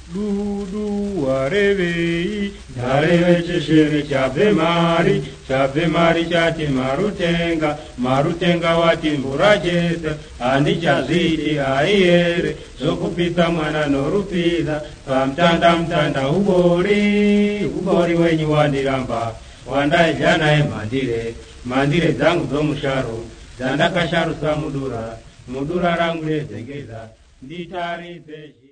Dudu warevei, dareve chishiri chabe mari chati marutenga, marutenga wati mvura chete, anichazidi aiere, zokupita mwana norupida, pamtanda ubori wenyu wandiramba, wandai jana mandire zangu zomusharu, zandakasharu samudura, mudura rangu lezengeza, nditari peshi.